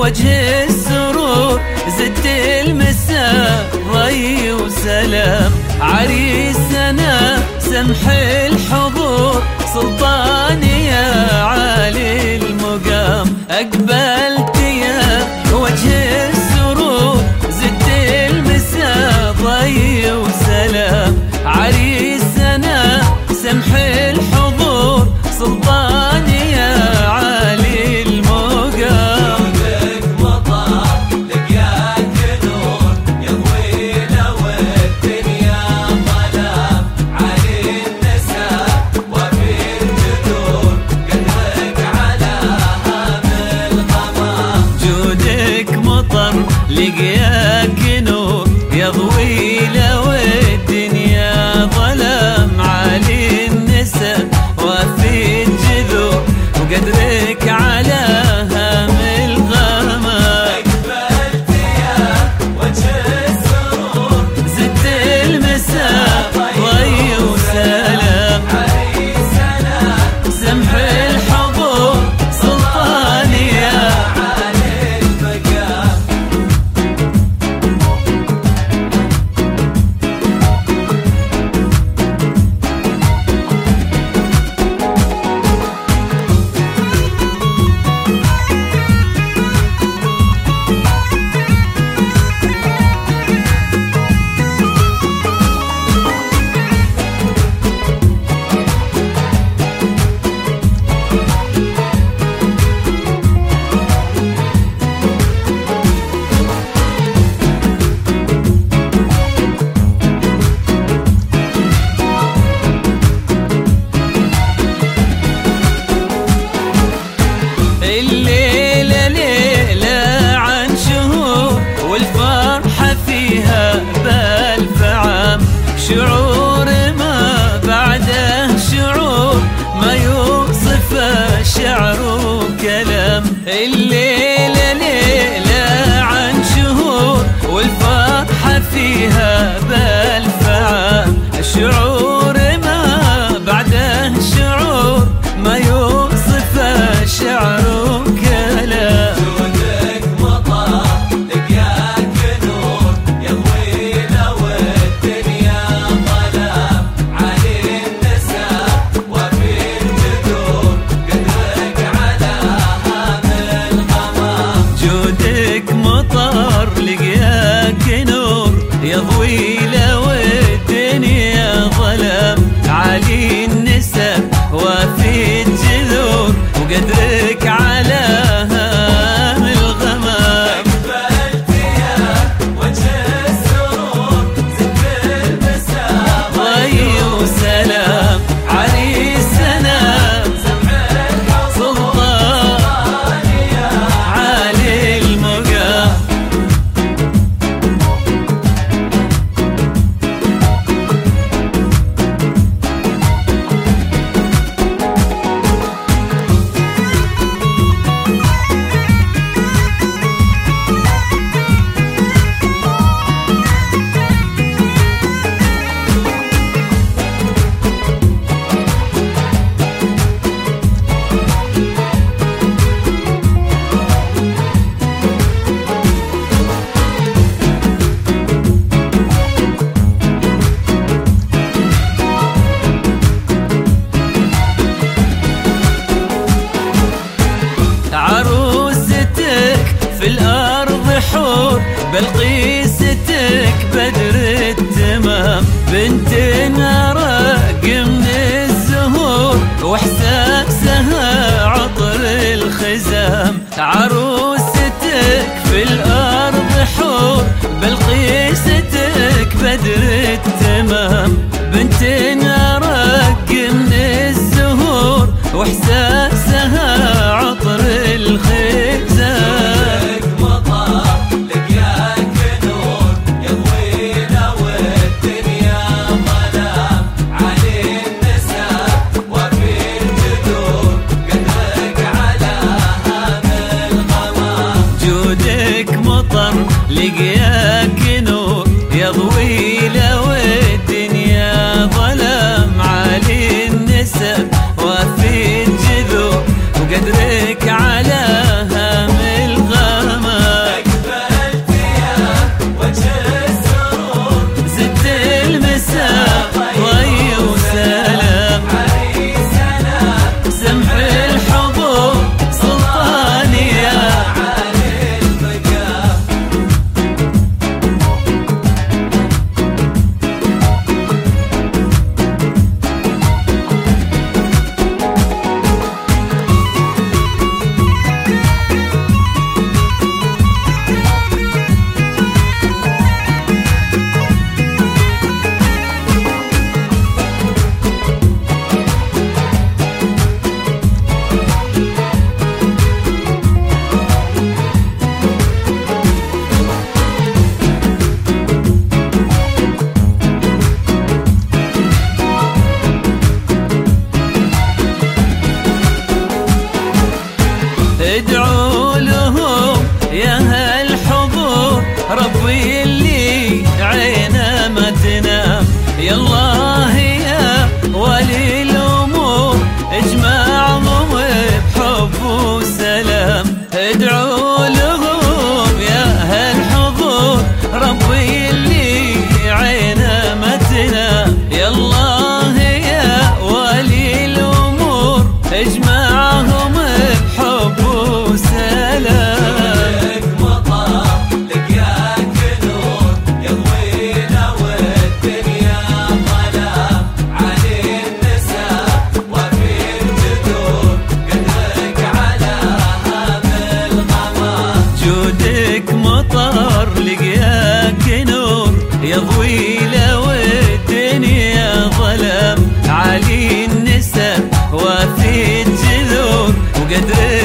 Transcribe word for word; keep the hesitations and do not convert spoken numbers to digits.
وجه السرور زدت المساء ضي وسلام. عريسنا سمح الحضور سلطاني يا عالي المقام. أقبلت يا وجه السرور زدت المساء ضي وسلام. عريسنا سمح الحضور سلطاني يا عالي المقام. جودك مطر لقياك نور يضوي لو الدنيا ظلام. علي النساء وفي الجذور قدرك على هام الغمام. جودك مطر لقياك نور يضوي لو الدنيا ظلام. علي النساء وفي الجذور وقدرك على هام الغمام. أقبلت يا وجه السرور زدت المساء ضي وسلام. عريسنا سمح الحضور سلطاني يا عالي المقام. الليلة ليلة عن شهور والفرحة فيها بألف عام. شعور ما بعده شعور ما يوصف الشعر وكلام. الليلة ليلة عن شهور والفرحة فيها بألف عام. شعور ما بعده شعور ما يوصف الشعر وكلام. جودك مطر لقياك نور يضوي لو الدنيا ظلام. علي النساء وفي الجذور قدرك على هام الغمام. جودك مطر لقياك نور يضوي لو الدنيا ظلام. علي النساء وفي الجذور وقدرك على هام الغمام. أقبلت يا وجه السرور زدت المساء ضي وسلام. عريسنا سمح الحضور سلطان يا عالي المقام. عروستك في الأرض حور بلقيستك بدر التمام. بنت نرق من الزهور واحساسها عطر الخزام. عروستك في الأرض حور بلقيستك بدر التمام. بنت نرق من الزهور واحساسها عطر الخزام. جودك مطر لقياك نور يضوي لو الدنيا ظلام. علي النساء وفي الجذور قدرك على هام الغمام. جودك مطر لقياك نور يضوي لو الدنيا ظلام. علي النساء وفي الجذور وقدرك على هام الغمام. ادعوا لهم يا أهل حضور، ربي اللي عينه ما تنام. يا الله يا ولي الأمور، اجمعهم بحب وسلام. جودك مطر لقياك نور، يضوينا والدنيا ظلام. علي النساء وفي الجذور، قدرك علاها بالقمر. جودك مطر لقياك نور، يضوي له الدنيا ظلام. علي النساء وفي الجذور، وقدرك